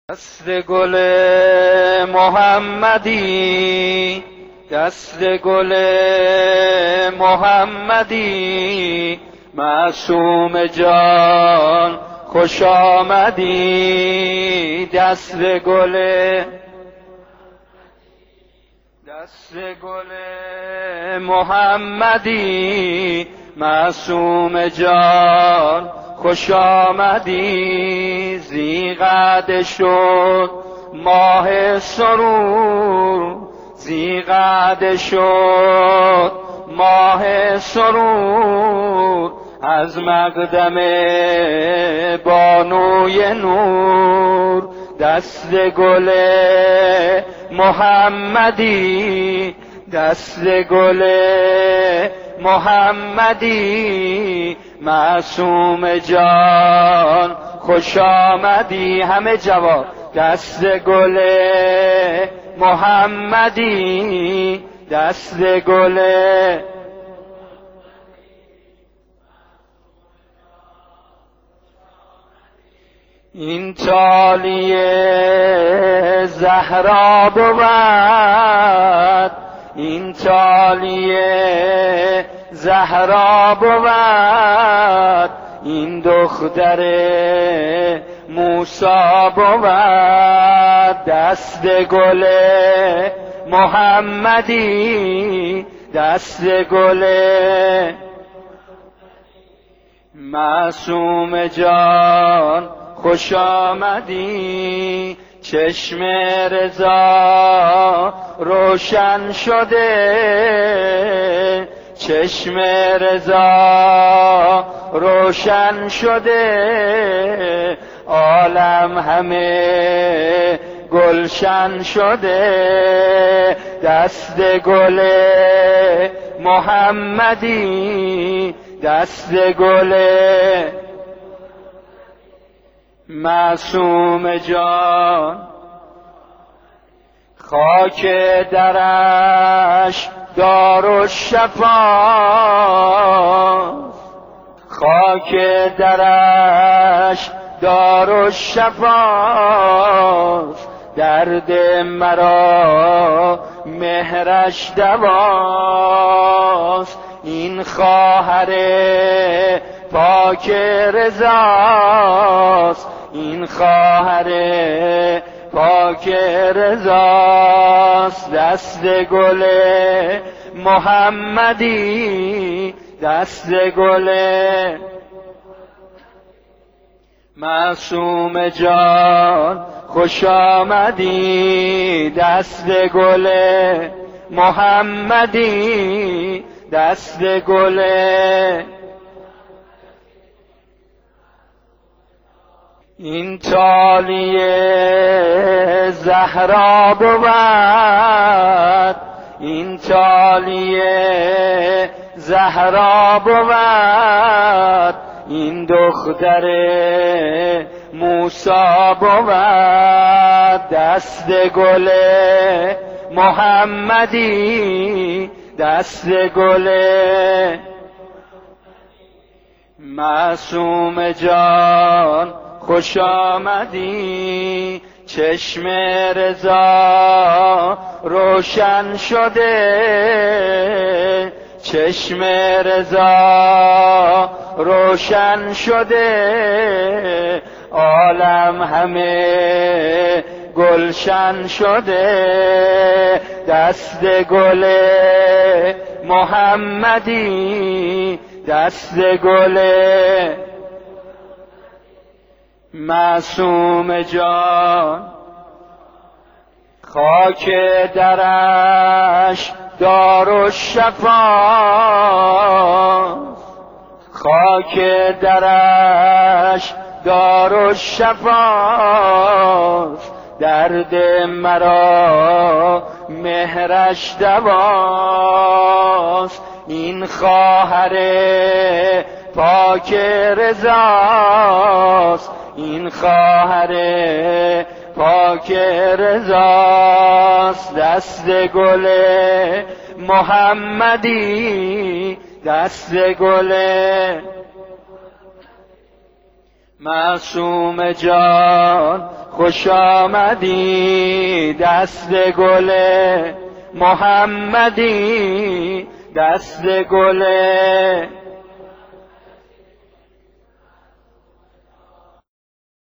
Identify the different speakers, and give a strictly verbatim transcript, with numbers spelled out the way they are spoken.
Speaker 1: دست گل محمدی، دست گل محمدی، معصوم جان خوش آمدی. دست گل دست گل محمدی، معصوم جان خوش آمدی. زیغد شد ماه سرور، زیغد شد ماه سرور، از مقدم بانوی نور. دست گل محمدی، دست گل محمدی، معصوم جان خوش آمدی. همه جواب دست گل محمدی، دست گل این تالیه زهرا بود، این تالیه زهرا بود، این دختر موسی بود. دست گل محمدی، دست گل معصوم جان خوش آمدی. چشم رضا روشن شده، چشم رضا روشن شده، عالم همه گلشن شده. دست گل محمدی، دست گل معصوم جان. خاک درش دارالشفاست، خاک درش دارالشفاست، درد مرا مهرش دواست. این خواهر پاک رضاست، این خواهر پاک رضاست. دست گل محمدی، دست گل معصوم جان خوش آمدی. دست گل محمدی، دست گل این تالیه زهرا بود، این تالیه زهرا بود، این دختر موسی بود. دست گل محمدی، دست گل معصوم جان خوش آمدی. چشم رضا روشن شده، چشم رضا روشن شده، عالم همه گلشن شده. دست گل محمدی، دست گل معصوم جان. خاک درش دارالشفاست، خاک درش دارالشفاست، درد مرا مهرش دواست. این خواهر پاک رضاست، این خواهر پاک رضاست. دست گل محمدی، دست گل معصوم جان خوش آمدی، دست گل محمدی، دست گل